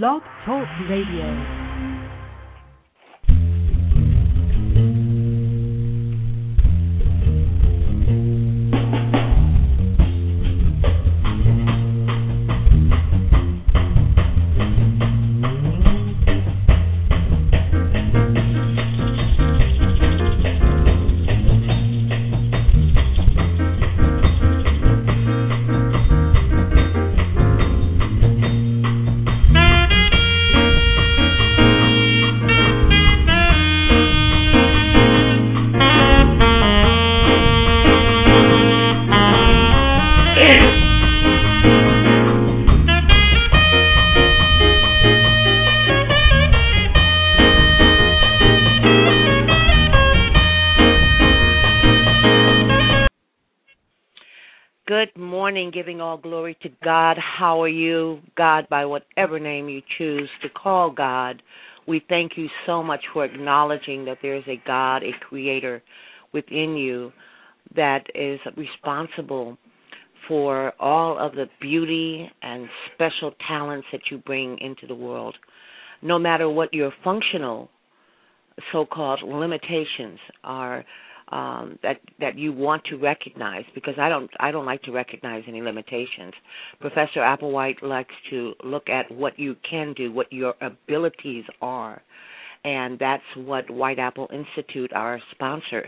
Blog Talk Radio. Good morning, giving all glory to God. How are you? God, by whatever name you choose to call God, we thank you so much for acknowledging that there is a God, a creator within you that is responsible for all of the beauty and special talents that you bring into the world. No matter what your functional so-called limitations are, that you want to recognize, because I don't like to recognize any limitations. Professor Applewhite likes to look at what you can do, what your abilities are, and that's what White Apple Institute, our sponsor,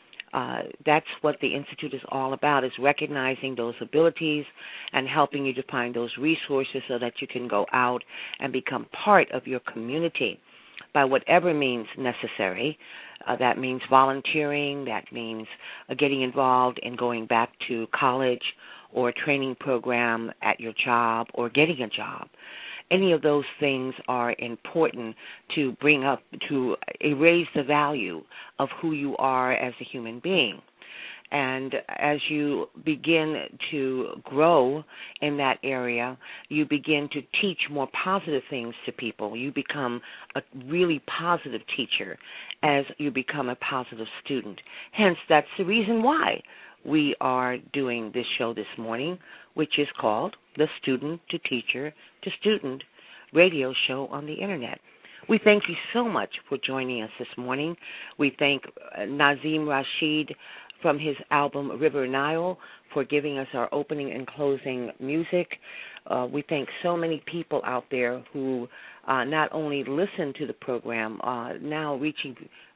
that's what the Institute is all about, is recognizing those abilities and helping you to find those resources so that you can go out and become part of your community by whatever means necessary. That means volunteering, that means getting involved in going back to college or a training program at your job or getting a job. Any of those things are important to bring up, to erase the value of who you are as a human being. And as you begin to grow in that area, you begin to teach more positive things to people. You become a really positive teacher as you become a positive student. Hence, that's the reason why we are doing this show this morning, which is called the Student to Teacher to Student radio show on the Internet. We thank you so much for joining us this morning. We thank Nazim Rashid from his album River Nile for giving us our opening and closing music. We thank so many people out there who not only listen to the program, now reaching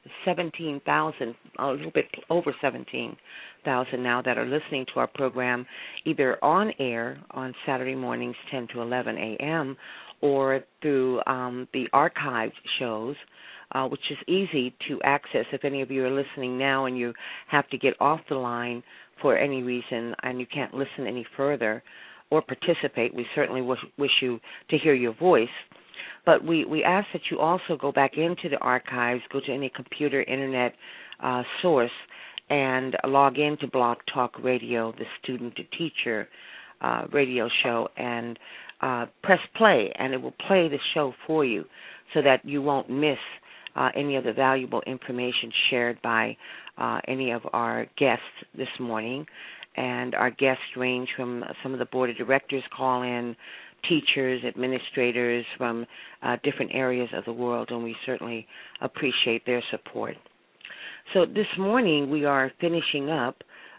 17,000, a little bit over 17,000 now that are listening to our program either on air on Saturday mornings 10 to 11 a.m. or through the archived shows, which is easy to access if any of you are listening now and you have to get off the line for any reason and you can't listen any further or participate. We certainly wish you to hear your voice. But we ask that you also go back into the archives, go to any computer, internet source, and log into Blog Talk Radio, the Student to Teacher radio show, and press play, and it will play the show for you so that you won't miss any of the valuable information shared by any of our guests this morning. And our guests range from some of the board of directors call in, teachers, administrators from different areas of the world, and we certainly appreciate their support. So this morning we are finishing up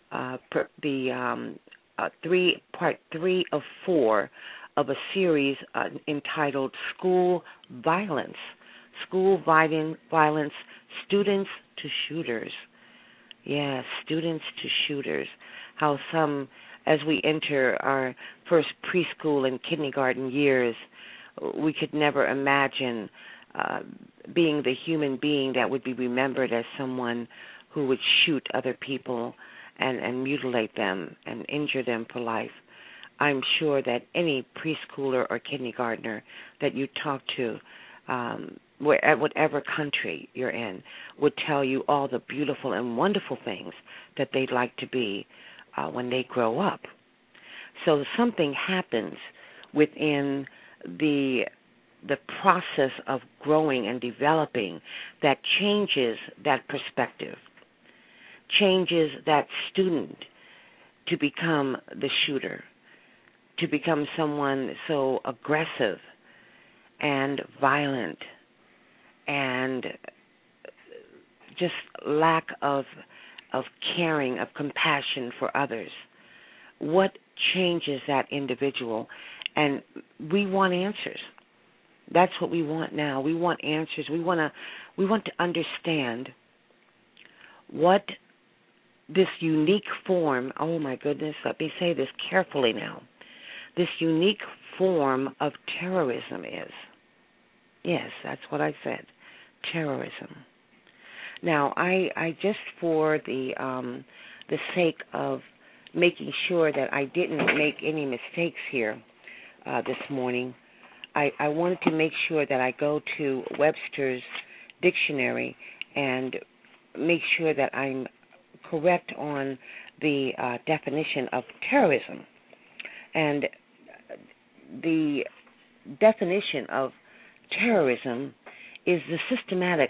the part 3 of 4 of a series entitled School Violence. School violence, students to shooters. Yes, students to shooters. How some, as we enter our first preschool and kindergarten years, we could never imagine being the human being that would be remembered as someone who would shoot other people and mutilate them and injure them for life. I'm sure that any preschooler or kindergartner that you talk to, whatever country you're in, would tell you all the beautiful and wonderful things that they'd like to be when they grow up. So something happens within the process of growing and developing that changes that perspective, changes that student to become the shooter, to become someone so aggressive and violent and just lack of caring, of compassion for others. What changes that individual? And we want answers. That's what we want now. We want answers. We want to understand what this unique form, oh my goodness, let me say this carefully now, this unique form of terrorism is. Yes, that's what I said, terrorism. Now, I just for the sake of making sure that I didn't make any mistakes here this morning, I wanted to make sure that I go to Webster's dictionary and make sure that I'm correct on the definition of terrorism. And the definition of terrorism is the systematic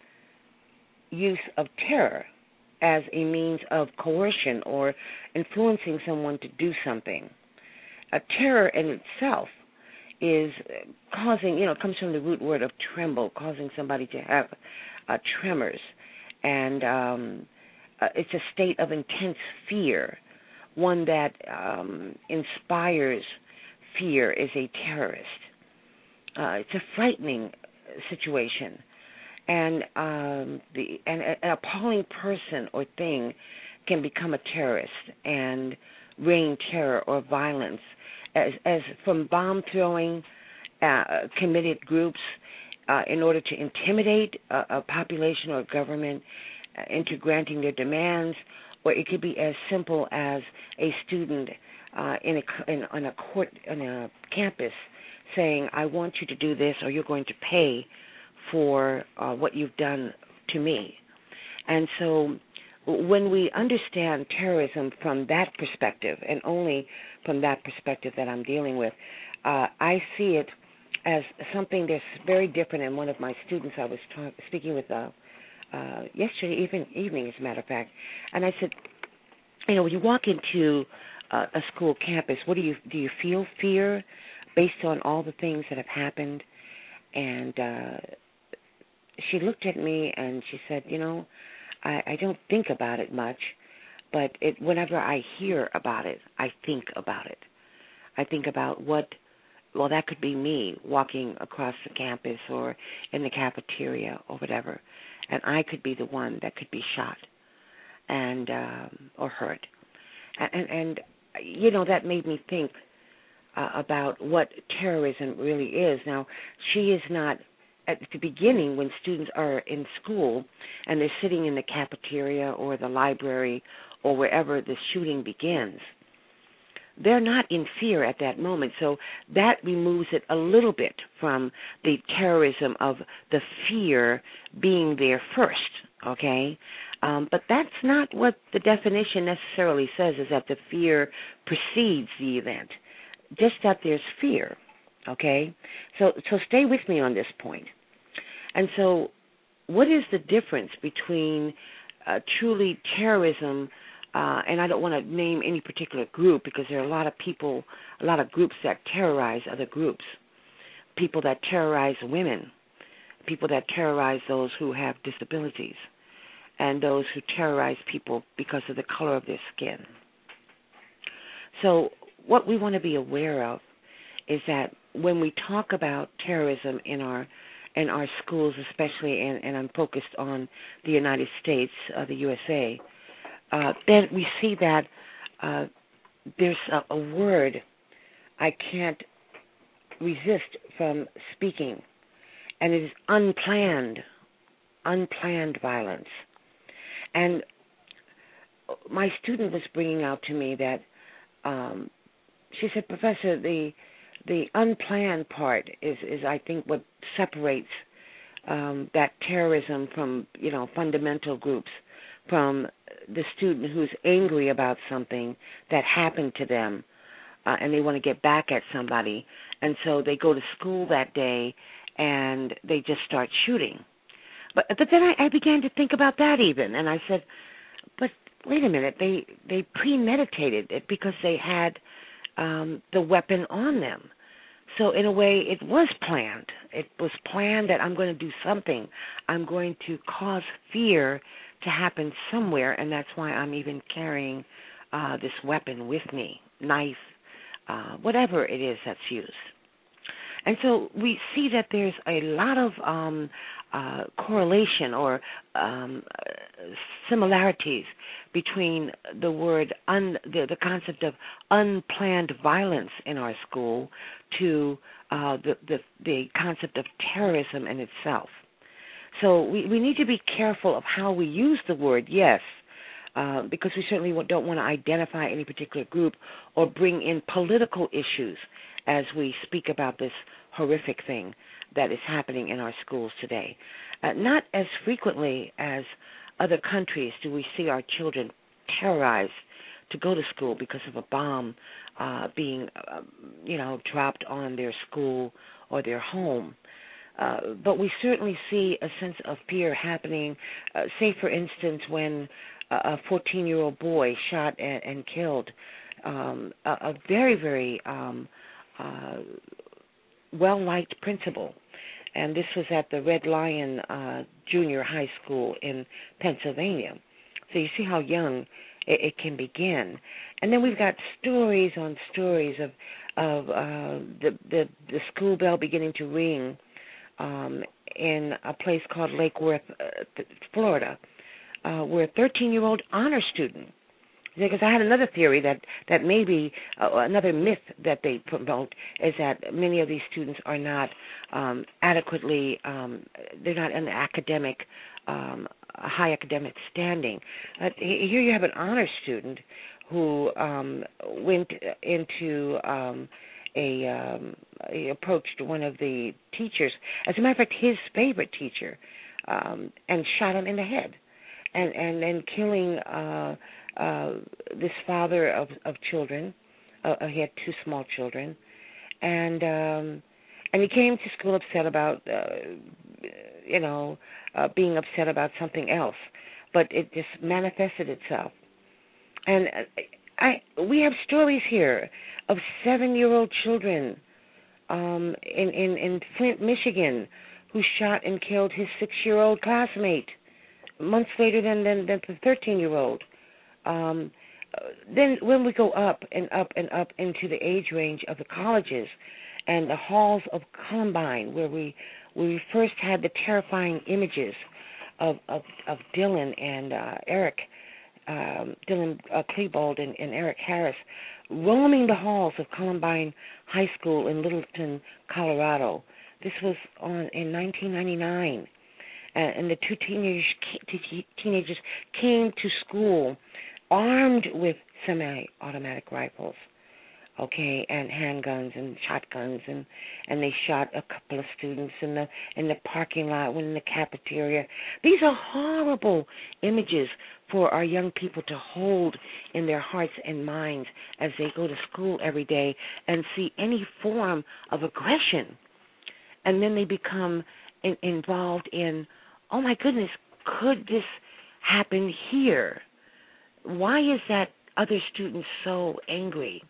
use of terror as a means of coercion or influencing someone to do something. Terror in itself is causing, it comes from the root word of tremble, causing somebody to have tremors. And it's a state of intense fear. One that inspires fear is a terrorist. It's a frightening situation. And an appalling person or thing can become a terrorist and rain terror or violence, as from bomb throwing committed groups in order to intimidate a population or government into granting their demands, or it could be as simple as a student on a campus saying, "I want you to do this, or you're going to pay for what you've done to me." And so when we understand terrorism from that perspective, and only from that perspective that I'm dealing with, I see it as something that's very different. And one of my students I was speaking with yesterday evening, as a matter of fact, and I said, when you walk into a school campus, do you feel fear based on all the things that have happened? And she looked at me and she said, I don't think about it much, but whenever I hear about it, I think about it. I think about that could be me walking across the campus or in the cafeteria or whatever, and I could be the one that could be shot and or hurt. And that made me think about what terrorism really is. Now, she is not, at the beginning when students are in school and they're sitting in the cafeteria or the library or wherever the shooting begins, they're not in fear at that moment. So that removes it a little bit from the terrorism of the fear being there first, okay? But that's not what the definition necessarily says, is that the fear precedes the event, just that there's fear, okay? So stay with me on this point. And so what is the difference between truly terrorism, and I don't want to name any particular group because there are a lot of people, a lot of groups that terrorize other groups, people that terrorize women, people that terrorize those who have disabilities, and those who terrorize people because of the color of their skin. So what we want to be aware of is that when we talk about terrorism in our schools, especially, and I'm focused on the United States, the USA, then we see that there's a word I can't resist from speaking, and it is unplanned violence. And my student was bringing out to me that she said, "Professor, the unplanned part is I think what separates that terrorism from fundamental groups, from the student who's angry about something that happened to them, and they want to get back at somebody, and so they go to school that day and they just start shooting." But then I began to think about that even, and I said, but wait a minute, they premeditated it because they had the weapon on them. So in a way, it was planned. It was planned that I'm going to do something. I'm going to cause fear to happen somewhere, and that's why I'm even carrying this weapon with me, knife, whatever it is that's used. And so we see that there's a lot of correlation or similarities between the word, the concept of unplanned violence in our school to the concept of terrorism in itself. So we need to be careful of how we use the word, yes, because we certainly don't want to identify any particular group or bring in political issues as we speak about this horrific thing that is happening in our schools today. Not as frequently as other countries do we see our children terrorized to go to school because of a bomb being, dropped on their school or their home. But we certainly see a sense of fear happening, say, for instance, when a 14-year-old boy shot and killed a very, very well-liked principal. And this was at the Red Lion Junior High School in Pennsylvania. So you see how young it can begin. And then we've got stories on stories of the school bell beginning to ring in a place called Lake Worth, Florida, where a 13-year-old honor student, because I had another theory that maybe another myth that they promote is that many of these students are not adequately, they're not in the academic, high academic standing. Here you have an honor student who went into he approached one of the teachers, as a matter of fact, his favorite teacher, and shot him in the head, and then killing this father of children. He had two small children, and he came to school upset about being upset about something else, but it just manifested itself. And we have stories here of 7-year-old children in Flint, Michigan, who shot and killed his 6-year-old classmate months later than the 13-year-old. Then when we go up and up and up into the age range of the colleges and the halls of Columbine, where we first had the terrifying images of Dylan and Eric, Dylan Klebold and Eric Harris roaming the halls of Columbine High School in Littleton, Colorado. This was in 1999. And the two teenagers came to school armed with semi-automatic rifles, and handguns and shotguns, and they shot a couple of students in the parking lot, one in the cafeteria. These are horrible images for our young people to hold in their hearts and minds as they go to school every day and see any form of aggression. And then they become involved in, oh my goodness, could this happen here? Why is that other student so angry?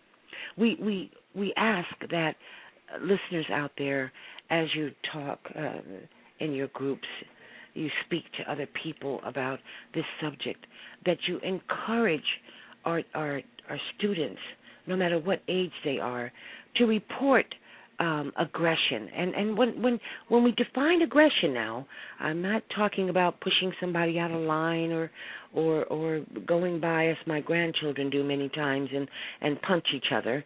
We ask that listeners out there, as you talk in your groups, you speak to other people about this subject, that you encourage our students, no matter what age they are, to report aggression. And when we define aggression now, I'm not talking about pushing somebody out of line or going by, as my grandchildren do many times, and punch each other,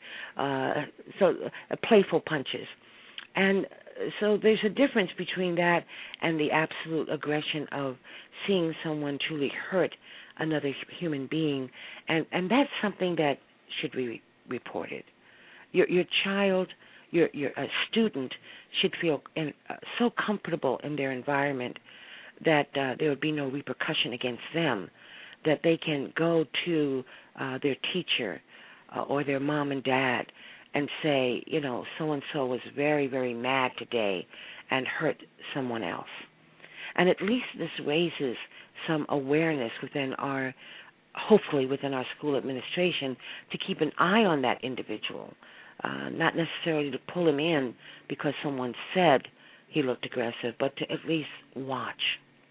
playful punches. And so there's a difference between that and the absolute aggression of seeing someone truly hurt another human being, and that's something that should be reported. Your child, your a student should feel so comfortable in their environment that there would be no repercussion against them, that they can go to their teacher or their mom and dad and say, so-and-so was very, very mad today and hurt someone else. And at least this raises some awareness hopefully within our school administration, to keep an eye on that individual, not necessarily to pull him in because someone said he looked aggressive, but to at least watch.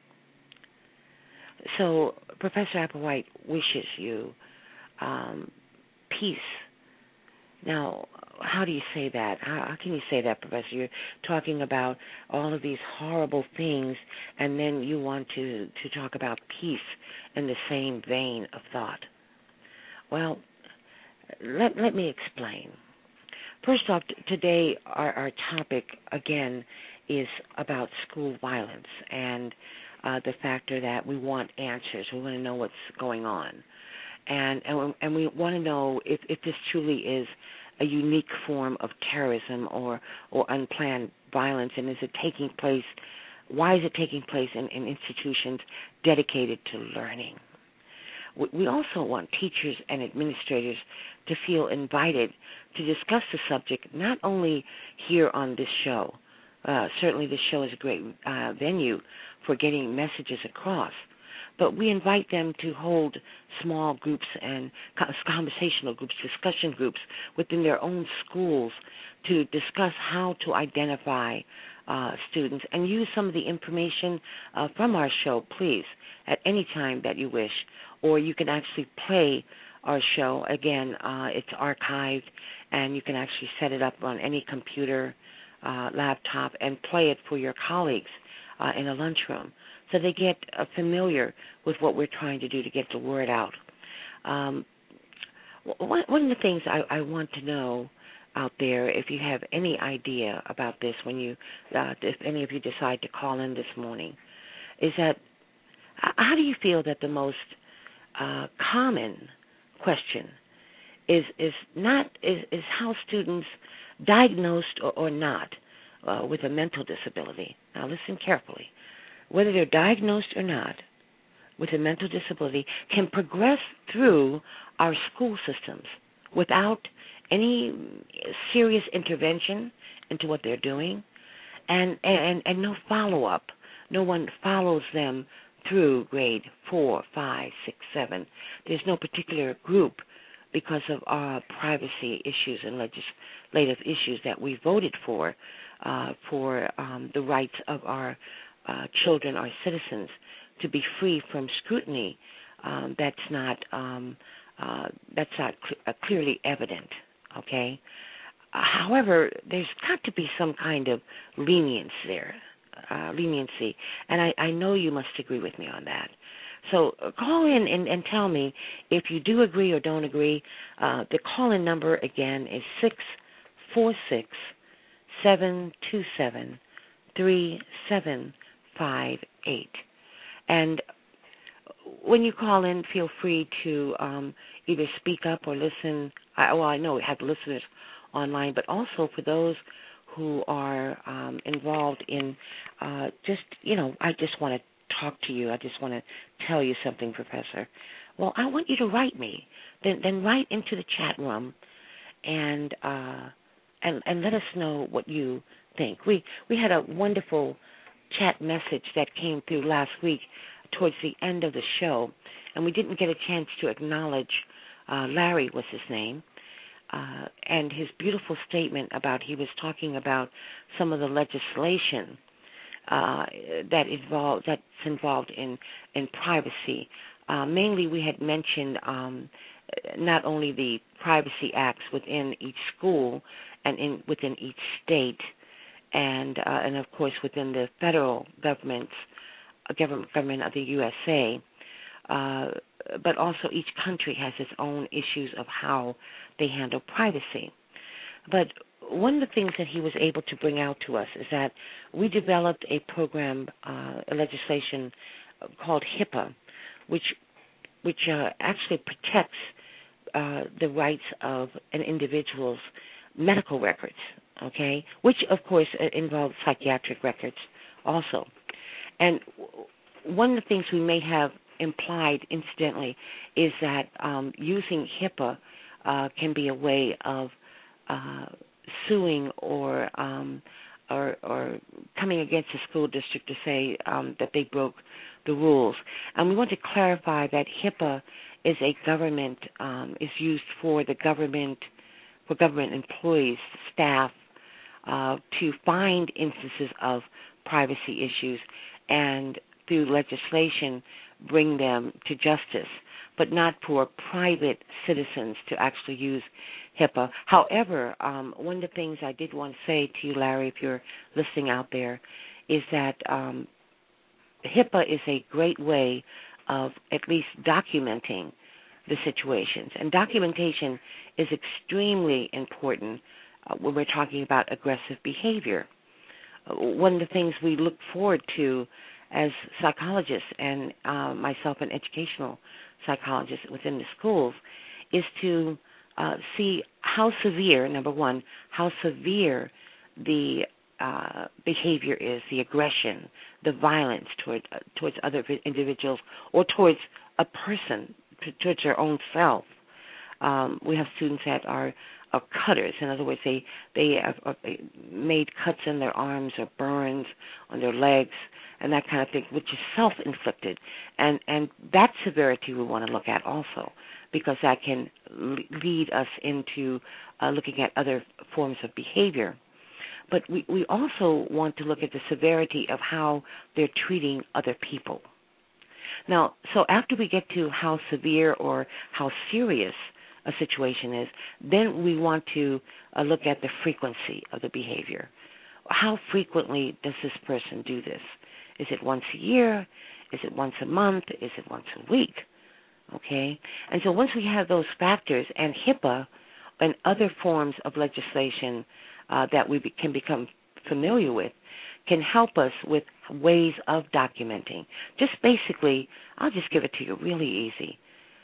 So Professor Applewhite wishes you peace. Now, how do you say that? How can you say that, Professor? You're talking about all of these horrible things, and then you want to talk about peace in the same vein of thought. Well, let me explain. First off, today our topic, again, is about school violence and the factor that we want answers. We want to know what's going on. And we want to know if this truly is a unique form of terrorism or unplanned violence, and is it taking place, why is it taking place in institutions dedicated to learning? We also want teachers and administrators to feel invited to discuss the subject, not only here on this show. Certainly this show is a great venue for getting messages across, but we invite them to hold small groups and conversational groups, discussion groups within their own schools to discuss how to identify students, and use some of the information from our show, please, at any time that you wish. Or you can actually play our show. Again, it's archived, and you can actually set it up on any computer, laptop, and play it for your colleagues in a lunchroom, so they get familiar with what we're trying to do to get the word out. One of the things I want to know out there, if you have any idea about this, when you, if any of you decide to call in this morning, is that how do you feel that the most common question is how students, diagnosed or not, with a mental disability. Now listen carefully. Whether they're diagnosed or not with a mental disability, can progress through our school systems without any serious intervention into what they're doing, and no follow-up. No one follows them through grade 4, 5, 6, 7. There's no particular group, because of our privacy issues and legislative issues that we voted for the rights of our children, our citizens, to be free from scrutiny. That's not clearly evident. Okay. However, there's got to be some kind of leniency there, and I know you must agree with me on that. So call in and tell me if you do agree or don't agree. The call-in number, again, is 646-727-3758. And when you call in, feel free to either speak up or listen. I know we have listeners online, but also for those who are involved in I just want to talk to you. I just want to tell you something, Professor. Well, I want you to write me. Then write into the chat room and let us know what you think. We had a wonderful chat message that came through last week towards the end of the show, and we didn't get a chance to acknowledge Larry was his name, and his beautiful statement about, he was talking about some of the legislation that's involved in privacy. Mainly, we had mentioned not only the privacy acts within each school and within each state, and of course within the federal government of the USA, but also each country has its own issues of how they handle privacy. But one of the things that he was able to bring out to us is that we developed a program, a legislation called HIPAA, which actually protects the rights of an individual's medical records, okay, which, of course, involves psychiatric records also. And one of the things we may have implied incidentally is that using HIPAA can be a way of suing or coming against the school district to say that they broke the rules. And we want to clarify that HIPAA is a government, is used for the government for government employees, staff, to find instances of privacy issues and through legislation bring them to justice, but not for private citizens to actually use HIPAA. However, one of the things I did want to say to you, Larry, if you're listening out there, is that HIPAA is a great way of at least documenting the situations. And documentation is extremely important when we're talking about aggressive behavior. One of the things we look forward to as psychologists and myself an educational psychologist within the schools is to see how severe, number one, how severe the behavior is, the aggression, the violence towards other individuals or towards a person, towards their own self. We have students that are cutters. In other words, they have made cuts in their arms or burns on their legs and that kind of thing, which is self-inflicted. And that severity we want to look at also, because that can lead us into looking at other forms of behavior. But we also want to look at the severity of how they're treating other people. Now, so after we get to how severe or how serious a situation is, then we want to look at the frequency of the behavior. How frequently does this person do this? Is it once a year? Is it once a month? Is it once a week? Okay? And so once we have those factors, and HIPAA and other forms of legislation that we can become familiar with can help us with ways of documenting. Just basically, I'll just give it to you really easy.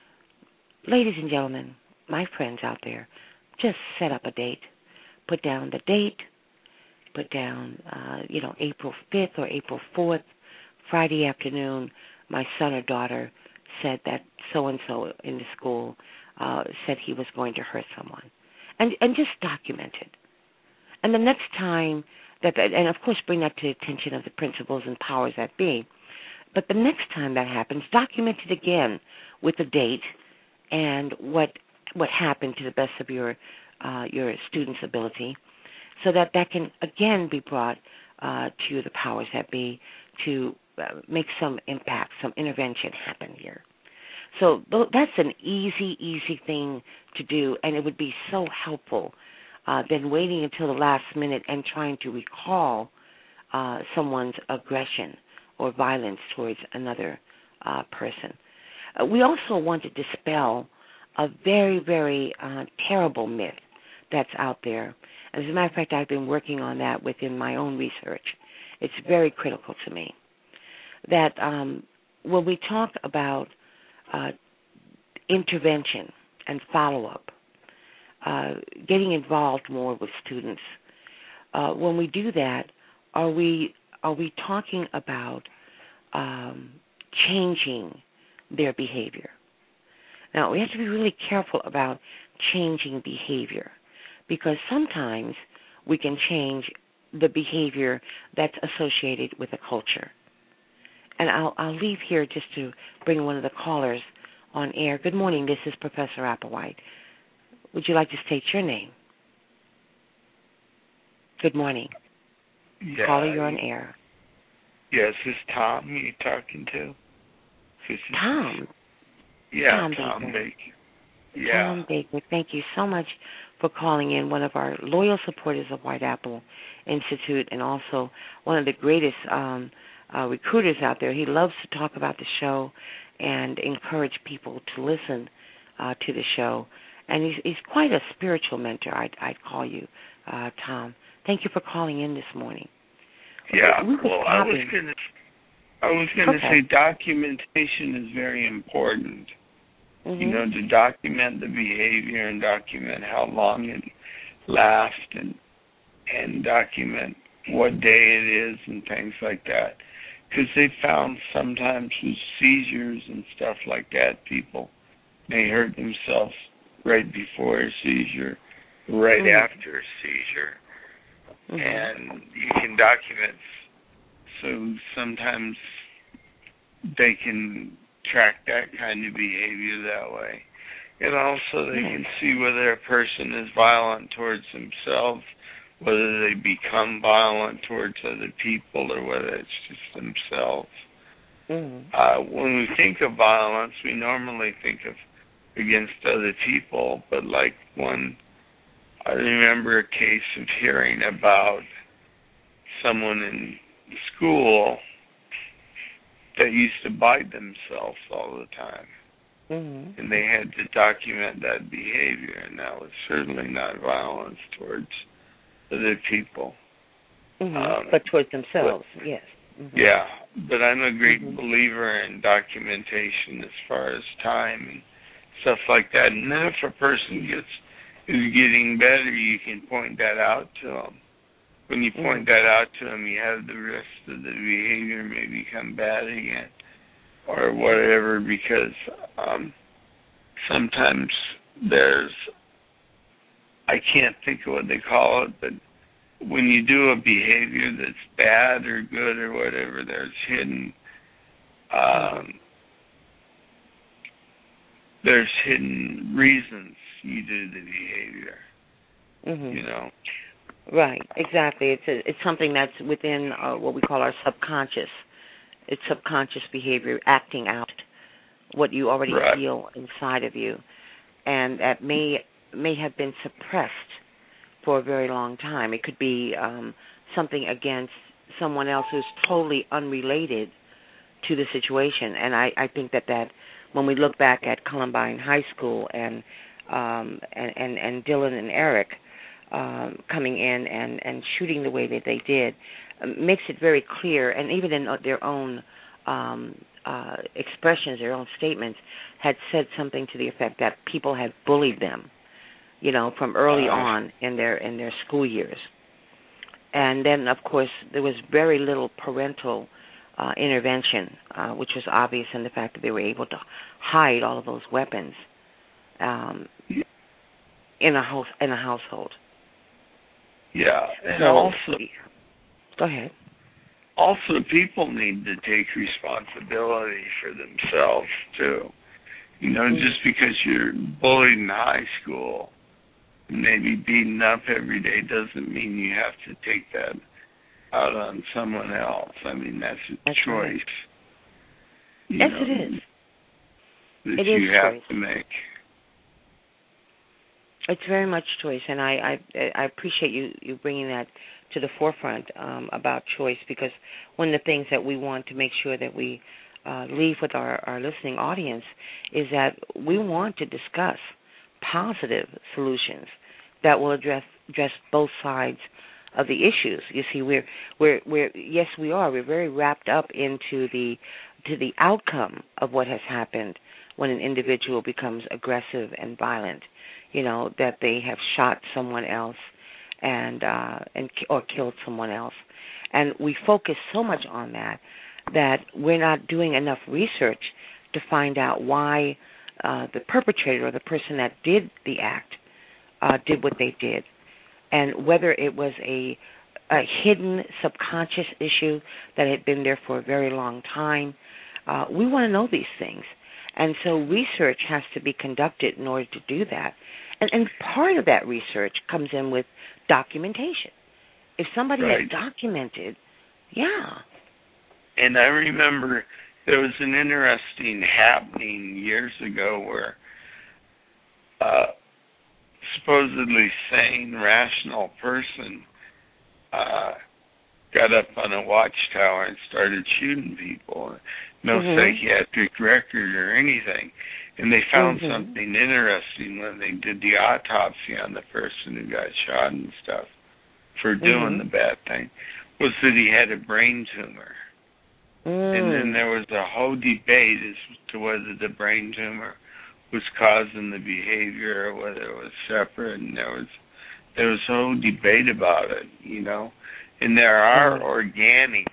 Ladies and gentlemen, my friends out there, just set up a date. Put down the date. Put down, April 5th or April 4th, Friday afternoon, my son or daughter said that so-and-so in the school said he was going to hurt someone. And just document it. And the next time and of course bring that to the attention of the principals and powers that be, but the next time that happens, document it again with the date and what happened to the best of your student's ability, so that can again be brought to the powers that be to make some impact, some intervention happen here. So that's an easy thing to do, and it would be so helpful than waiting until the last minute and trying to recall someone's aggression or violence towards another person. We also want to dispel a very, very terrible myth that's out there. As a matter of fact, I've been working on that within my own research. It's very critical to me that when we talk about intervention and follow-up, getting involved more with students, when we do that, are we talking about changing their behavior? Now, we have to be really careful about changing behavior, because sometimes we can change the behavior that's associated with a culture. And I'll leave here just to bring one of the callers on air. Good morning. This is Professor Applewhite. Would you like to state your name? Good morning. Yeah. Caller, you're on air. Yes, this is Tom you're talking to. Tom? Yeah, Tom Baker. Yeah. Tom Baker, thank you so much for calling in, one of our loyal supporters of White Apple Institute and also one of the greatest recruiters out there. He loves to talk about the show and encourage people to listen to the show. And he's quite a spiritual mentor, I'd call you, Tom. Thank you for calling in this morning. Yeah, well, I was gonna say documentation is very important. Mm-hmm. You know, to document the behavior and document how long it lasts and document what day it is and things like that. Because they found sometimes with seizures and stuff like that, people may hurt themselves right before a seizure, right after a seizure. Mm-hmm. And you can document, so sometimes they can track that kind of behavior that way. And also they can see whether a person is violent towards themselves, whether they become violent towards other people, or whether it's just themselves. When we think of violence, we normally think of against other people, but I remember a case of hearing about someone in school that used to bite themselves all the time. And they had to document that behavior, and that was certainly not violence towards other people. But towards themselves, yes. Yeah, but I'm a great believer in documentation as far as time and stuff like that. And then if a person is getting better, you can point that out to them. When you point that out to them, you have the risk that the behavior may become bad again or whatever, because sometimes I can't think of what they call it, but when you do a behavior that's bad or good or whatever, there's hidden reasons you do the behavior. You know. Right, exactly. It's something that's within what we call our subconscious. It's subconscious behavior, acting out what you already feel inside of you, and that may have been suppressed for a very long time. It could be something against someone else who's totally unrelated to the situation. And I think that when we look back at Columbine High School and Dylan and Eric coming in and shooting the way that they did, makes it very clear, and even in their own expressions, their own statements, had said something to the effect that people had bullied them, from early on in their school years. And then, of course, there was very little parental intervention, which was obvious in the fact that they were able to hide all of those weapons in a household. Yeah, and also, go ahead. Also, people need to take responsibility for themselves too. Just because you're bullied in high school, maybe beaten up every day, doesn't mean you have to take that out on someone else. I mean, that's a choice. Yes, it is. That you have to make. It's very much choice, and I appreciate you bringing that to the forefront about choice, because one of the things that we want to make sure that we leave with our listening audience is that we want to discuss positive solutions that will address both sides of the issues. You see, we're very wrapped up into the outcome of what has happened when an individual becomes aggressive and violent. That they have shot someone else or killed someone else, and we focus so much on that we're not doing enough research to find out why the perpetrator or the person that did the act did what they did, and whether it was a hidden subconscious issue that had been there for a very long time. We want to know these things, and so research has to be conducted in order to do that. And part of that research comes in with documentation. If somebody has documented, And I remember there was an interesting happening years ago where supposedly sane, rational person got up on a watchtower and started shooting people. No psychiatric record or anything. And they found something interesting when they did the autopsy on the person who got shot and stuff for doing the bad thing, was that he had a brain tumor. And then there was a whole debate as to whether the brain tumor was causing the behavior or whether it was separate, and there was a whole debate about it, And there are organic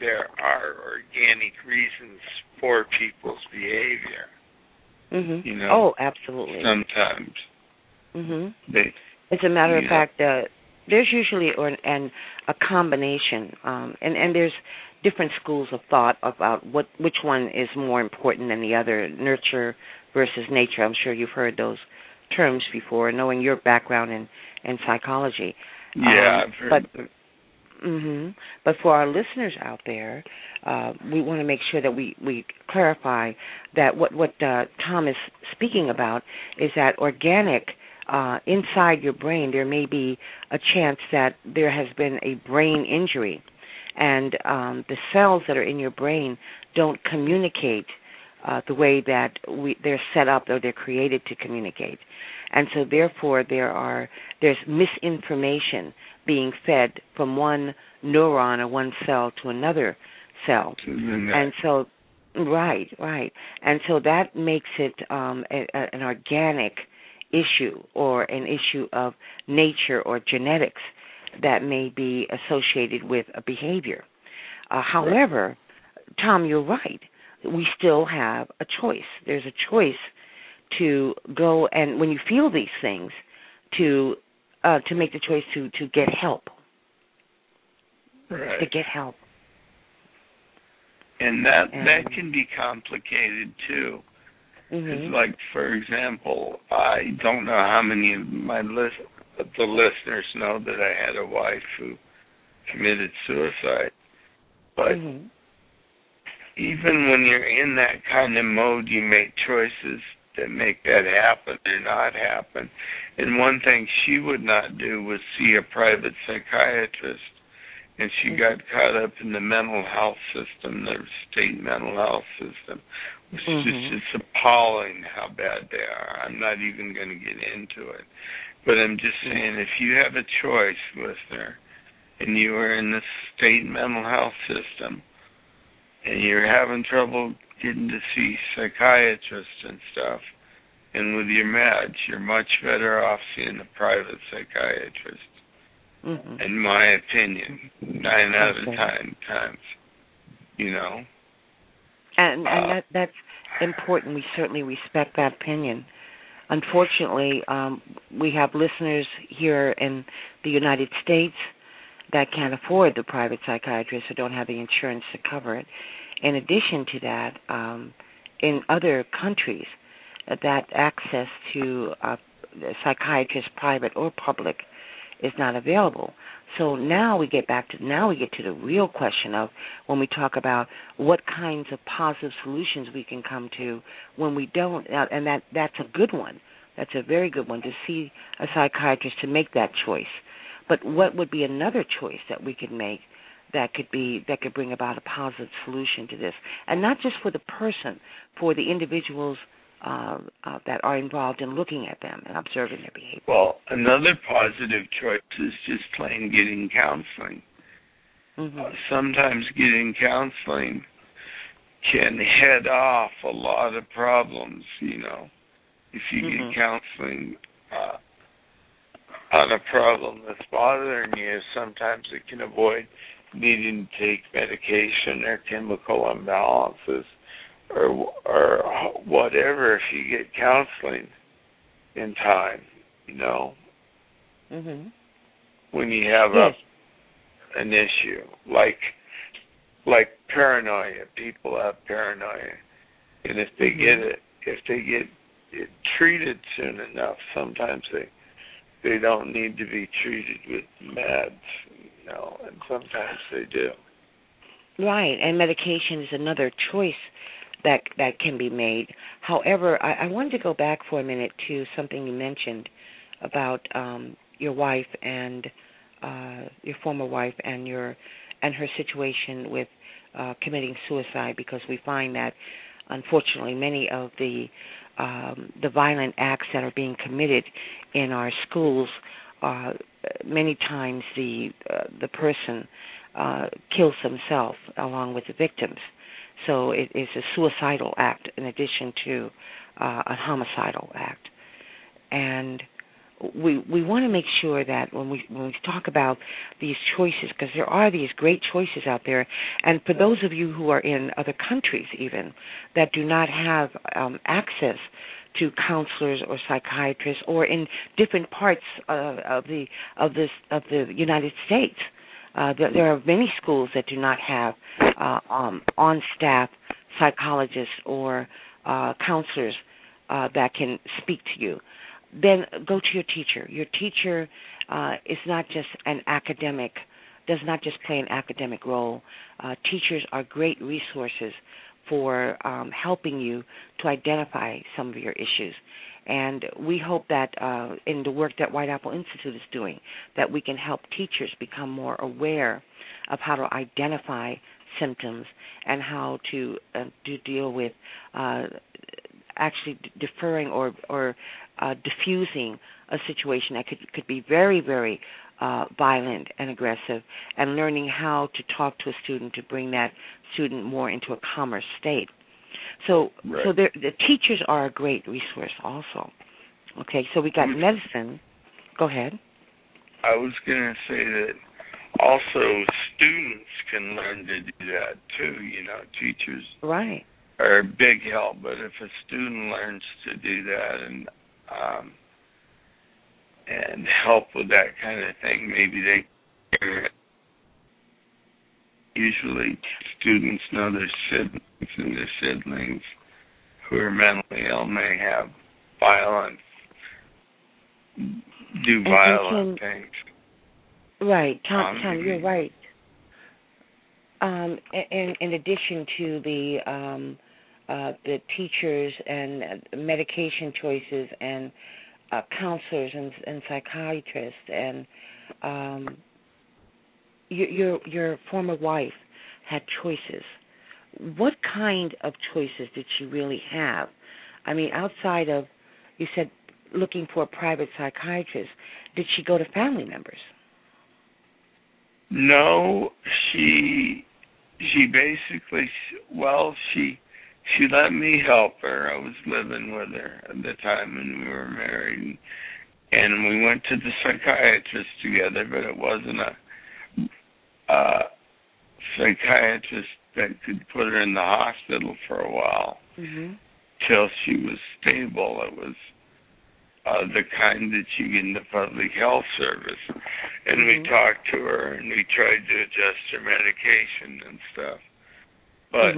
reasons for people's behavior. Oh, absolutely. Sometimes. As a matter of fact, there's usually a combination, and there's different schools of thought about which one is more important than the other, nurture versus nature. I'm sure you've heard those terms before, knowing your background in psychology. Yeah, I've heard. But for our listeners out there, we want to make sure that we clarify that what Tom is speaking about is that organic, inside your brain, there may be a chance that there has been a brain injury, and the cells that are in your brain don't communicate the way that they're set up or they're created to communicate. And so therefore there's misinformation being fed from one neuron or one cell to another cell. And so, right. And so that makes it an organic issue or an issue of nature or genetics that may be associated with a behavior. However, Tom, you're right. We still have a choice. There's a choice to go and when you feel these things, to make the choice to get help. Right. To get help. And that can be complicated too. Because, like, for example, I don't know how many of the listeners know that I had a wife who committed suicide. But even when you're in that kind of mode, you make choices that make that happen or not happen. And one thing she would not do was see a private psychiatrist. And she got caught up in the mental health system, the state mental health system, which is just appalling how bad they are. I'm not even going to get into it. But I'm just saying, if you have a choice, listener, and you are in the state mental health system, and you're having trouble getting to see psychiatrists and stuff, and with your meds, you're much better off seeing a private psychiatrist. In my opinion, 9 out of 10 times, you know. And that's important. We certainly respect that opinion. Unfortunately, we have listeners here in the United States that can't afford the private psychiatrist or don't have the insurance to cover it. In addition to that, in other countries, that access to psychiatrists, private or public, is not available. So now we get to the real question of when we talk about what kinds of positive solutions we can come to when we don't, and that's a good one. That's a very good one, to see a psychiatrist to make that choice. But what would be another choice that we could make that could bring about a positive solution to this, and not just for the person, for the individuals that are involved in looking at them and observing their behavior? Well, another positive choice is just plain getting counseling. Sometimes getting counseling can head off a lot of problems, you know. If you get counseling on a problem that's bothering you, sometimes it can avoid needing to take medication or chemical imbalances or whatever if you get counseling in time, you know. When you have an issue like paranoia, people have paranoia, and if they get it treated soon enough, sometimes they don't need to be treated with meds, you know, and sometimes they do. Right, and medication is another choice that can be made. However, I wanted to go back for a minute to something you mentioned about your wife and your former wife and her situation with committing suicide, because we find that unfortunately many of the violent acts that are being committed in our schools, many times the person kills themselves along with the victims. So it is a suicidal act in addition to a homicidal act. And we want to make sure that when we talk about these choices, because there are these great choices out there, and for those of you who are in other countries even that do not have access to counselors or psychiatrists, or in different parts of the United States, there are many schools that do not have on-staff psychologists or counselors that can speak to you. Then go to your teacher. Your teacher is not just an academic, does not just play an academic role. Teachers are great resources for helping you to identify some of your issues. And we hope that in the work that White Apple Institute is doing, that we can help teachers become more aware of how to identify symptoms and how to deal with actually deferring or diffusing a situation that could be very, very violent and aggressive, and learning how to talk to a student to bring that student more into a calmer state. So the teachers are a great resource also. Okay, so we got medicine. Go ahead. I was going to say that also students can learn to do that too. Teachers are a big help, but if a student learns to do that and help with that kind of thing, maybe they can. Usually students know their siblings, and their siblings who are mentally ill may have violent things. Right, Tom, you're right. In addition to the teachers and medication choices and counselors and psychiatrists and your former wife had choices. What kind of choices did she really have? I mean, outside of, you said, looking for a private psychiatrist, did she go to family members? No, she basically, she let me help her. I was living with her at the time when we were married, and we went to the psychiatrist together, but it wasn't a psychiatrist that could put her in the hospital for a while till she was stable. It was the kind that you get in the public health service. And we talked to her, and we tried to adjust her medication and stuff. But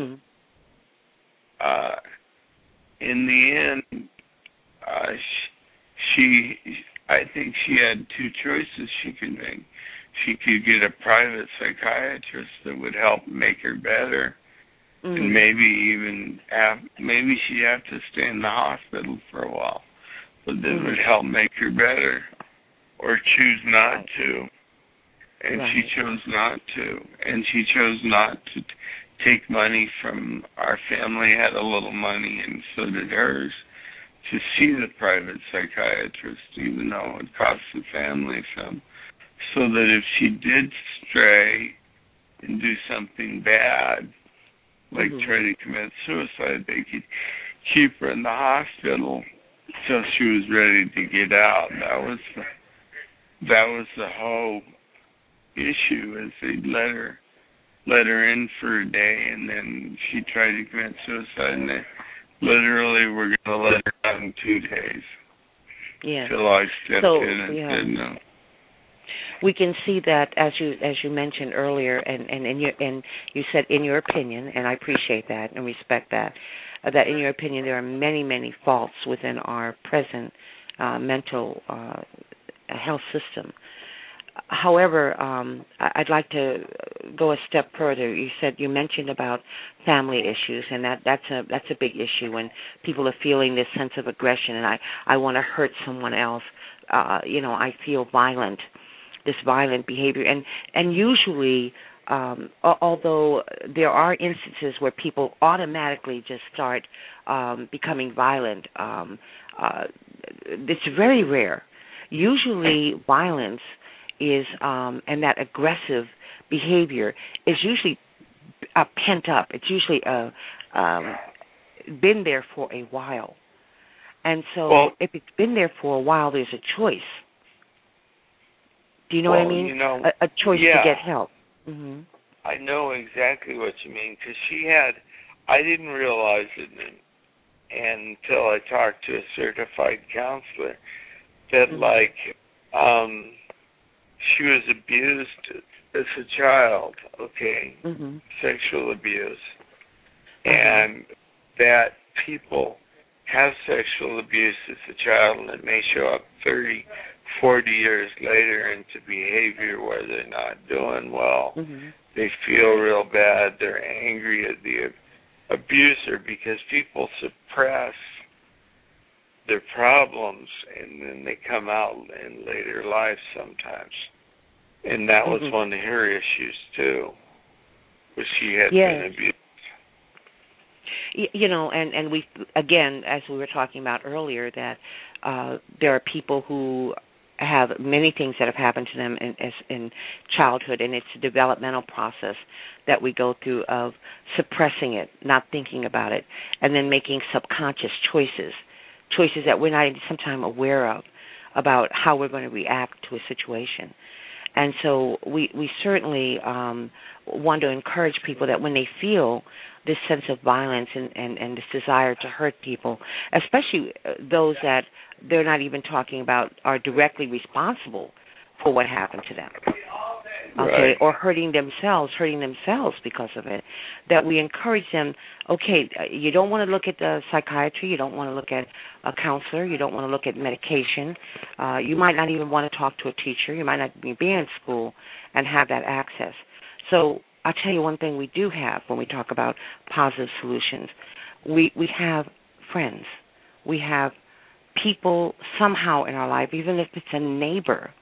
in the end, I think she had two choices she could make. She could get a private psychiatrist that would help make her better, and maybe she'd have to stay in the hospital for a while, but that would help make her better, or choose not to. And she chose not to, and she chose not to take money from our family. Had a little money, and so did hers, to see the private psychiatrist, even though it cost the family some. So that if she did stray and do something bad, like try to commit suicide, they could keep her in the hospital till she was ready to get out. That was the whole issue, is they'd let her in for a day, and then she tried to commit suicide, and they literally were going to let her out in 2 days. Yeah. Till I stepped in and said no. We can see that, as you mentioned earlier, and you said in your opinion, and I appreciate that and respect that, that in your opinion there are many, many faults within our present mental health system. However, I'd like to go a step further. You mentioned about family issues, and that's a big issue when people are feeling this sense of aggression, and I want to hurt someone else. I feel violent. This violent behavior, and usually, although there are instances where people automatically just start becoming violent, it's very rare. Usually, violence is and that aggressive behavior is usually pent up. It's usually been there for a while, and so if it's been there for a while, there's a choice. Do you know what I mean? A choice to get help. I know exactly what you mean, because I didn't realize it until I talked to a certified counselor that, she was abused as a child, sexual abuse, and that people have sexual abuse as a child, and it may show up 30, 40 years later into behavior where they're not doing well. They feel real bad. They're angry at the abuser because people suppress their problems and then they come out in later life sometimes. And that was one of her issues too, was she had been abused. You know, and we, again, as we were talking about earlier, that there are people who have many things that have happened to them in childhood, and it's a developmental process that we go through of suppressing it, not thinking about it, and then making subconscious choices that we're not sometimes aware of about how we're going to react to a situation. And so we certainly want to encourage people that when they feel this sense of violence and this desire to hurt people, especially those that they're not even talking about are directly responsible for what happened to them, okay, or hurting themselves because of it, that we encourage them, okay, you don't want to look at the psychiatry, you don't want to look at a counselor, you don't want to look at medication, you might not even want to talk to a teacher, you might not be in school and have that access. So I'll tell you one thing we do have when we talk about positive solutions. We have friends. We have people somehow in our life, even if it's a neighbor,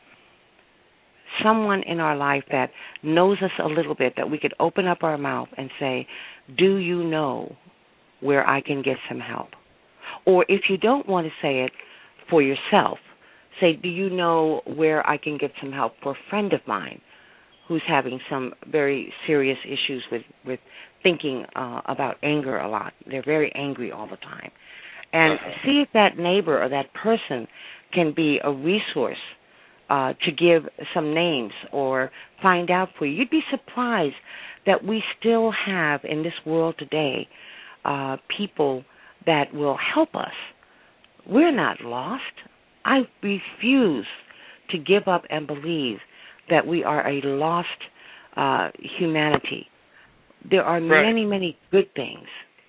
someone in our life that knows us a little bit, that we could open up our mouth and say, do you know where I can get some help? Or if you don't want to say it for yourself, say, do you know where I can get some help for a friend of mine who's having some very serious issues with thinking about anger a lot. They're very angry all the time. And see if that neighbor or that person can be a resource to give some names or find out for you. You'd be surprised that we still have in this world today people that will help us. We're not lost. I refuse to give up and believe that we are a lost humanity. There are many, many good things.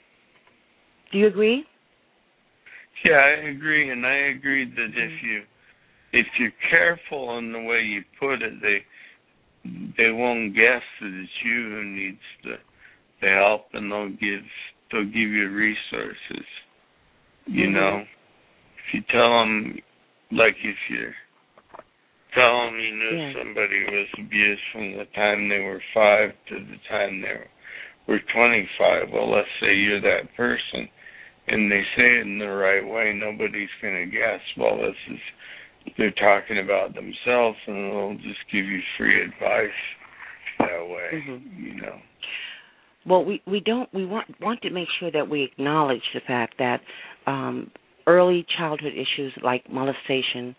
Do you agree? Yeah, I agree, and I agree that if you're careful in the way you put it, they won't guess that it's you who needs the help, and they'll give you resources. You know, if you tell them, like if you tell them you knew somebody was abused from the time they were 5 to the time they were 25, well, let's say you're that person, and they say it in the right way, nobody's going to guess, well, they're talking about themselves, and they'll just give you free advice that way, you know. Well, we want to make sure that we acknowledge the fact that early childhood issues like molestation,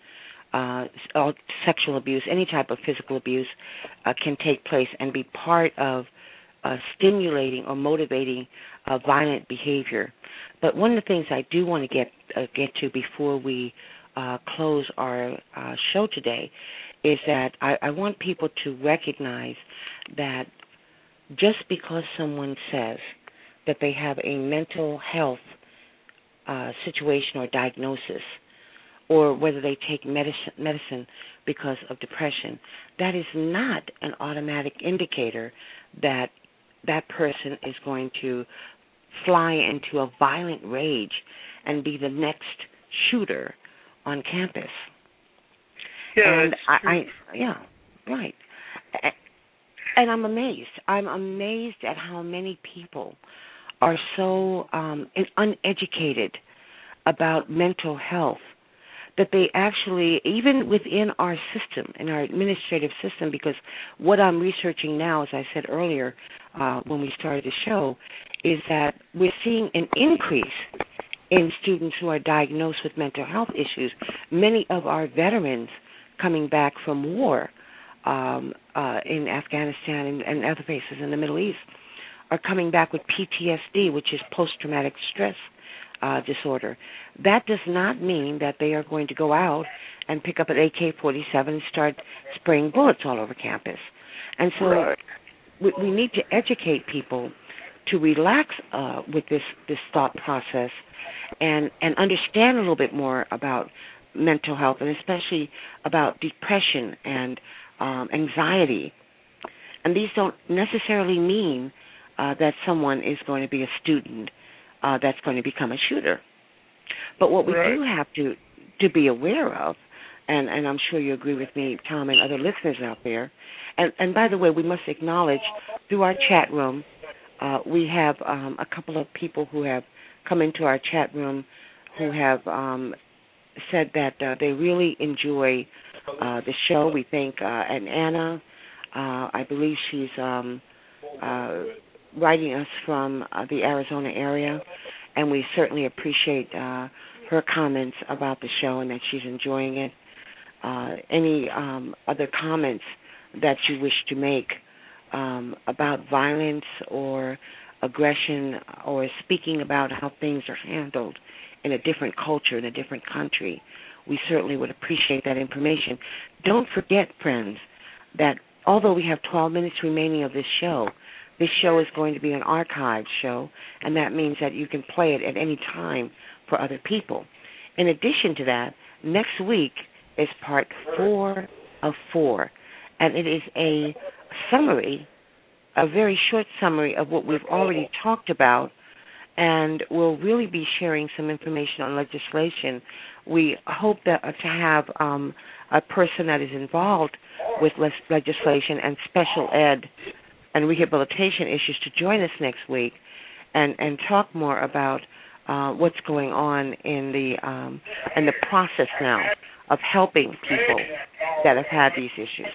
sexual abuse, any type of physical abuse can take place and be part of stimulating or motivating violent behavior. But one of the things I do want to get to before we close our show today is that I want people to recognize that just because someone says that they have a mental health situation or diagnosis, or whether they take medicine because of depression, that is not an automatic indicator that that person is going to fly into a violent rage and be the next shooter on campus. Yeah, and right. And I'm amazed. I'm amazed at how many people are so uneducated about mental health that they actually, even within our system, in our administrative system, because what I'm researching now, as I said earlier when we started the show, is that we're seeing an increase in students who are diagnosed with mental health issues. Many of our veterans coming back from war in Afghanistan and other places in the Middle East are coming back with PTSD, which is post-traumatic stress disorder. That does not mean that they are going to go out and pick up an AK-47 and start spraying bullets all over campus. And so we need to educate people to relax with this thought process and understand a little bit more about mental health, and especially about depression and anxiety. And these don't necessarily mean that someone is going to be a student that's going to become a shooter. But what we do have to be aware of, and I'm sure you agree with me, Tom, and other listeners out there, and by the way, we must acknowledge through our chat room, we have a couple of people who have come into our chat room who have said that they really enjoy the show. We thank and Anna, I believe she's writing us from the Arizona area, and we certainly appreciate her comments about the show and that she's enjoying it. Any other comments that you wish to make about violence or aggression, or speaking about how things are handled in a different culture, in a different country, we certainly would appreciate that information. Don't forget, friends, that although we have 12 minutes remaining of this show is going to be an archived show, and that means that you can play it at any time for other people. In addition to that, next week is part 4 of 4, and it is a summary, a very short summary of what we've already talked about, and we'll really be sharing some information on legislation. We hope that to have a person that is involved with legislation and special ed and rehabilitation issues to join us next week and talk more about what's going on in the process now of helping people that have had these issues.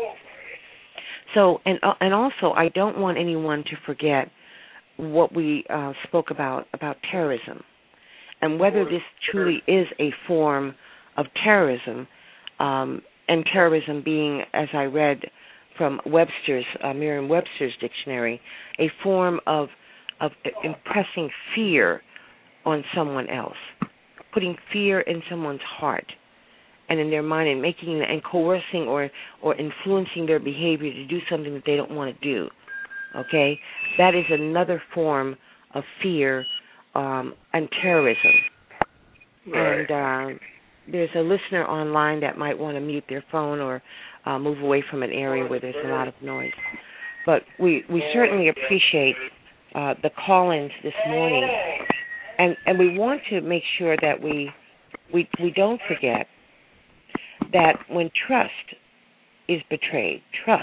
So, and also, I don't want anyone to forget what we spoke about terrorism and whether this truly is a form of terrorism, and terrorism being, as I read from Merriam-Webster's dictionary, a form of impressing fear on someone else, putting fear in someone's heart and in their mind, and making and coercing or influencing their behavior to do something that they don't want to do. Okay, that is another form of fear and terrorism. Right. And there's a listener online that might want to mute their phone or move away from an area where there's a lot of noise. But we certainly appreciate the call-ins this morning, and we want to make sure that we don't forget that when trust is betrayed,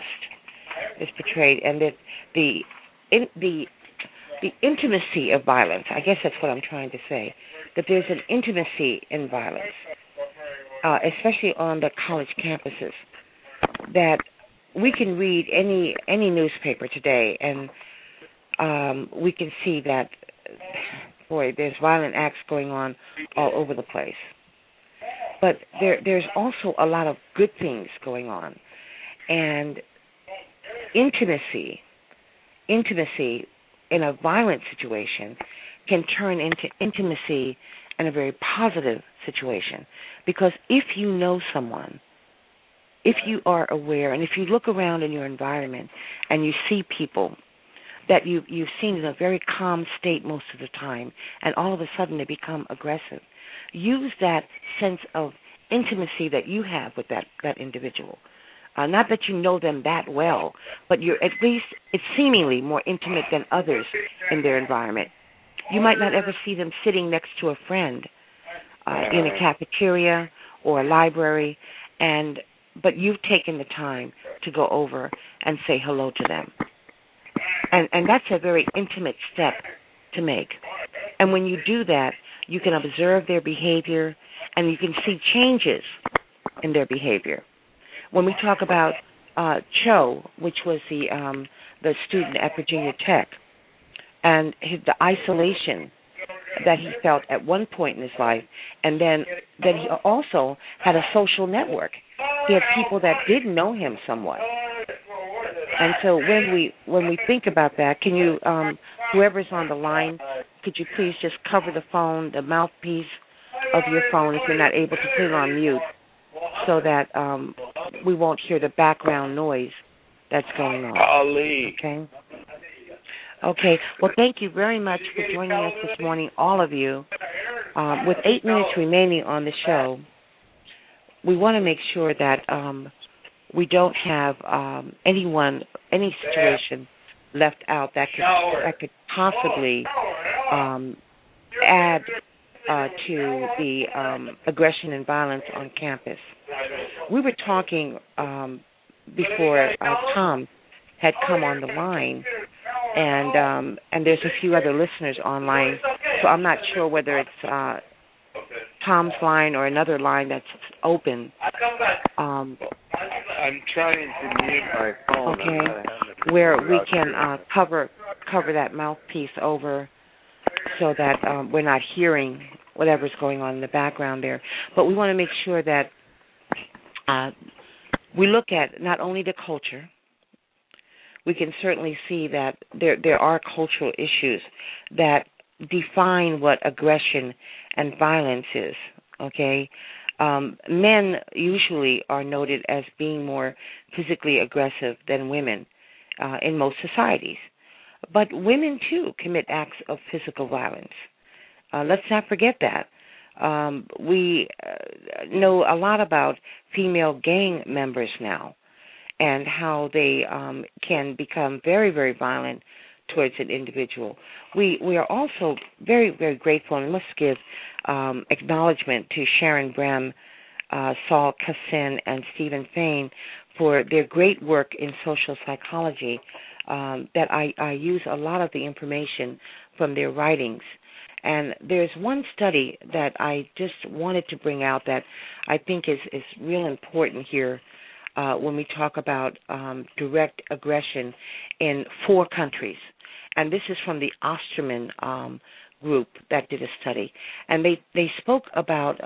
and that the intimacy of violence, I guess that's what I'm trying to say, that there's an intimacy in violence, especially on the college campuses, that we can read any newspaper today, and we can see that, boy, there's violent acts going on all over the place. But there's also a lot of good things going on. And intimacy in a violent situation can turn into intimacy in a very positive situation. Because if you know someone, if you are aware, and if you look around in your environment and you see people that you've seen in a very calm state most of the time, and all of a sudden they become aggressive, use that sense of intimacy that you have with that individual. Not that you know them that well, but it's seemingly more intimate than others in their environment. You might not ever see them sitting next to a friend in a cafeteria or a library, but you've taken the time to go over and say hello to them. And that's a very intimate step to make. And when you do that, you can observe their behavior, and you can see changes in their behavior. When we talk about Cho, which was the student at Virginia Tech, and the isolation that he felt at one point in his life, and then that he also had a social network. He had people that did know him somewhat. And so when we think about that, can you, whoever's on the line, could you please just cover the phone, the mouthpiece of your phone, if you're not able to put it on mute, so that we won't hear the background noise that's going on. Ali. Okay. Okay. Well, thank you very much for joining us this morning, all of you. With 8 minutes remaining on the show, we want to make sure that we don't have any situation left out that could possibly add to the aggression and violence on campus. We were talking before Tom had come on the line, and there's a few other listeners online, so I'm not sure whether it's Tom's line or another line that's open. I'm trying to mute my phone. Okay, where we can cover that mouthpiece over so that we're not hearing whatever's going on in the background there. But we want to make sure that we look at not only the culture. We can certainly see that there are cultural issues that define what aggression and violence is, okay? Men usually are noted as being more physically aggressive than women in most societies. But women, too, commit acts of physical violence. Let's not forget that. We know a lot about female gang members now and how they can become very, very violent towards an individual. We are also very, very grateful and must give acknowledgement to Sharon Brehm, Saul Kassin, and Stephen Fain for their great work in social psychology that I use a lot of the information from their writings. And there's one study that I just wanted to bring out that I think is real important here when we talk about direct aggression in 4 countries. And this is from the Osterman group that did a study. And they spoke about,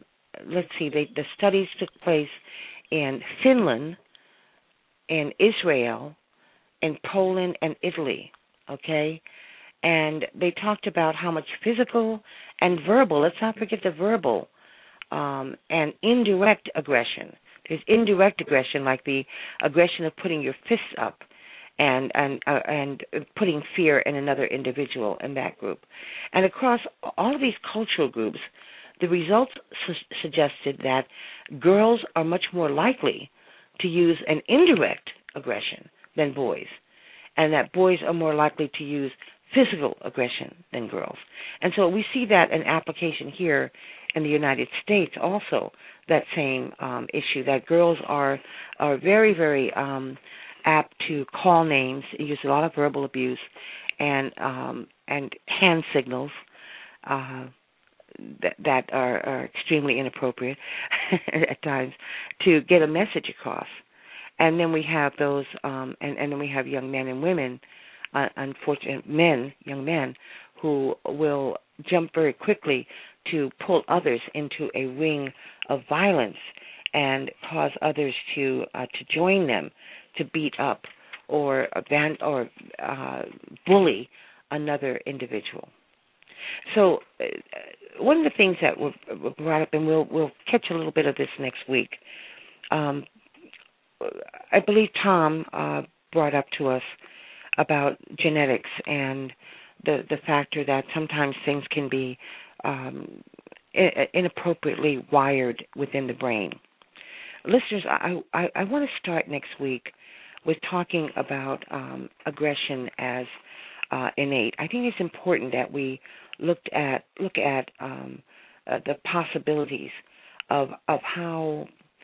the studies took place in Finland, in Israel, in Poland, and Italy, okay? And they talked about how much physical and verbal, let's not forget the verbal, and indirect aggression. There's indirect aggression, like the aggression of putting your fists up and putting fear in another individual in that group. And across all of these cultural groups, the results suggested that girls are much more likely to use an indirect aggression than boys, and that boys are more likely to use physical aggression than girls. And so we see that in application here in the United States also, that same issue, that girls are very, very apt to call names, use a lot of verbal abuse and hand signals that are extremely inappropriate at times to get a message across. And then we have those, and then we have young men and women, unfortunate men, young men, who will jump very quickly to pull others into a ring of violence and cause others to join them, to beat up or bully another individual. So one of the things that were brought up, and we'll catch a little bit of this next week, I believe Tom brought up to us about genetics and the factor that sometimes things can be inappropriately wired within the brain. Listeners, I want to start next week with talking about aggression as innate. I think it's important that we look at the possibilities of how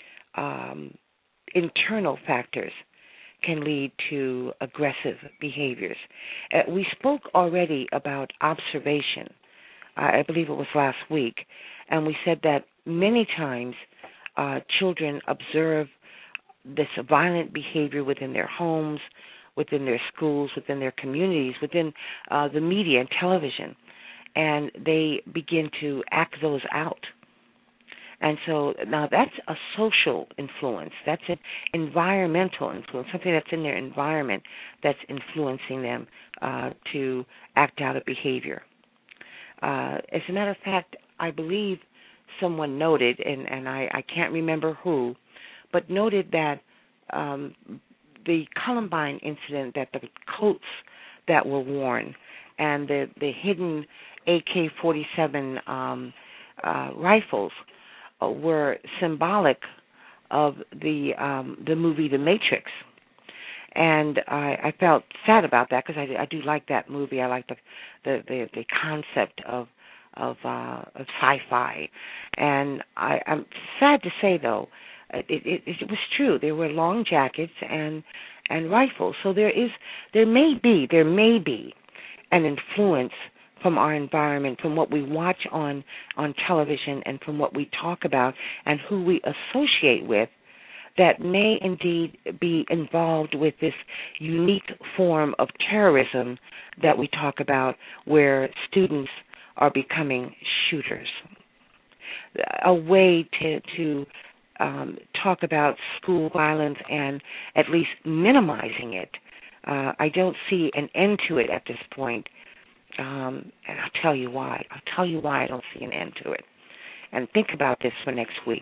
internal factors can lead to aggressive behaviors. We spoke already about observation. I believe it was last week, and we said that many times children observe this violent behavior within their homes, within their schools, within their communities, within the media and television, and they begin to act those out. And so now that's a social influence. That's an environmental influence, something that's in their environment that's influencing them to act out a behavior. As a matter of fact, I believe someone noted, and I can't remember who, but noted that the Columbine incident, that the coats that were worn, and the hidden AK-47 rifles were symbolic of the movie The Matrix. And I felt sad about that because I do like that movie. I like the concept of sci-fi, and I'm sad to say though, it was true. There were long jackets and rifles. So there may be an influence from our environment, from what we watch on television, and from what we talk about, and who we associate with, that may indeed be involved with this unique form of terrorism that we talk about, where students are becoming shooters. A way to talk about school violence and at least minimizing it. I don't see an end to it at this point, and I'll tell you why. I'll tell you why I don't see an end to it. And think about this for next week.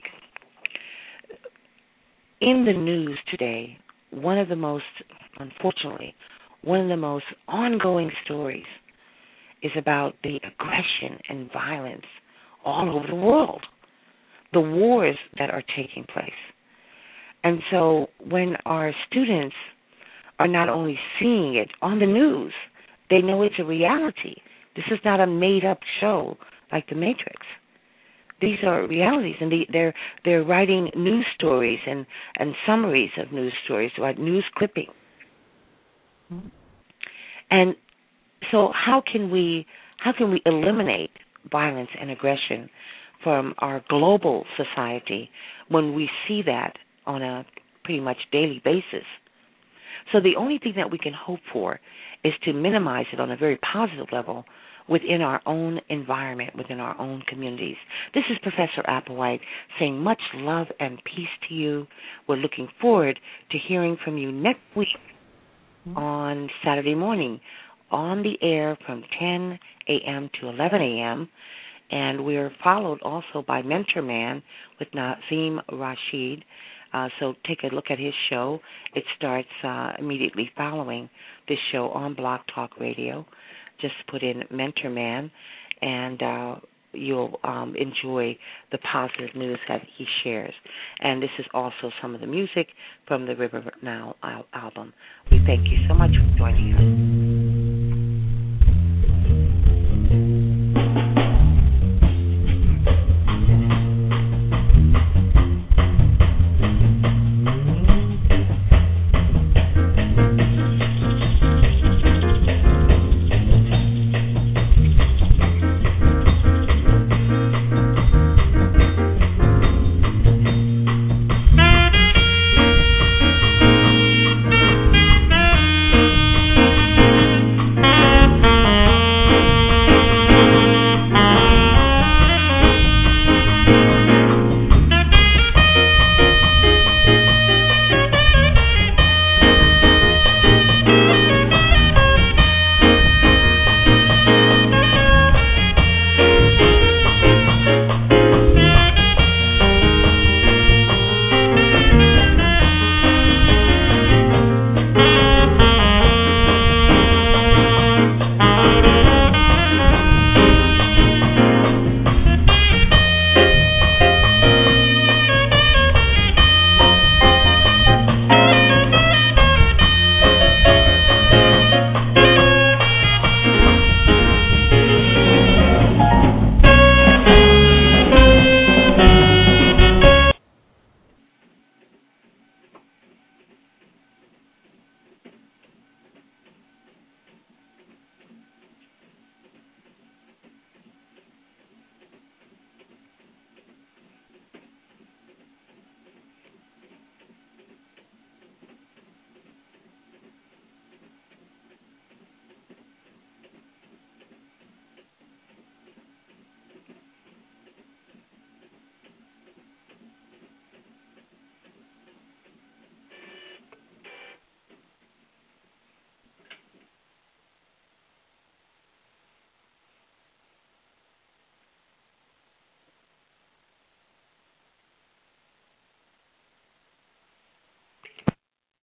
In the news today, unfortunately, one of the most ongoing stories is about the aggression and violence all over the world, the wars that are taking place. And so when our students are not only seeing it on the news, they know it's a reality. This is not a made-up show like The Matrix. These are realities, and they're writing news stories and summaries of news stories, like news clipping. And so how can we eliminate violence and aggression from our global society when we see that on a pretty much daily basis? So the only thing that we can hope for is to minimize it on a very positive level within our own environment, within our own communities. This is Professor Applewhite saying much love and peace to you. We're looking forward to hearing from you next week on Saturday morning on the air from 10 a.m. to 11 a.m., and we're followed also by Mentor Man with Nazeem Rashid. So take a look at his show. It starts immediately following this show on Blog Talk Radio. Just put in Mentor Man, and you'll enjoy the positive news that he shares. And this is also some of the music from the River Now album. We thank you so much for joining us.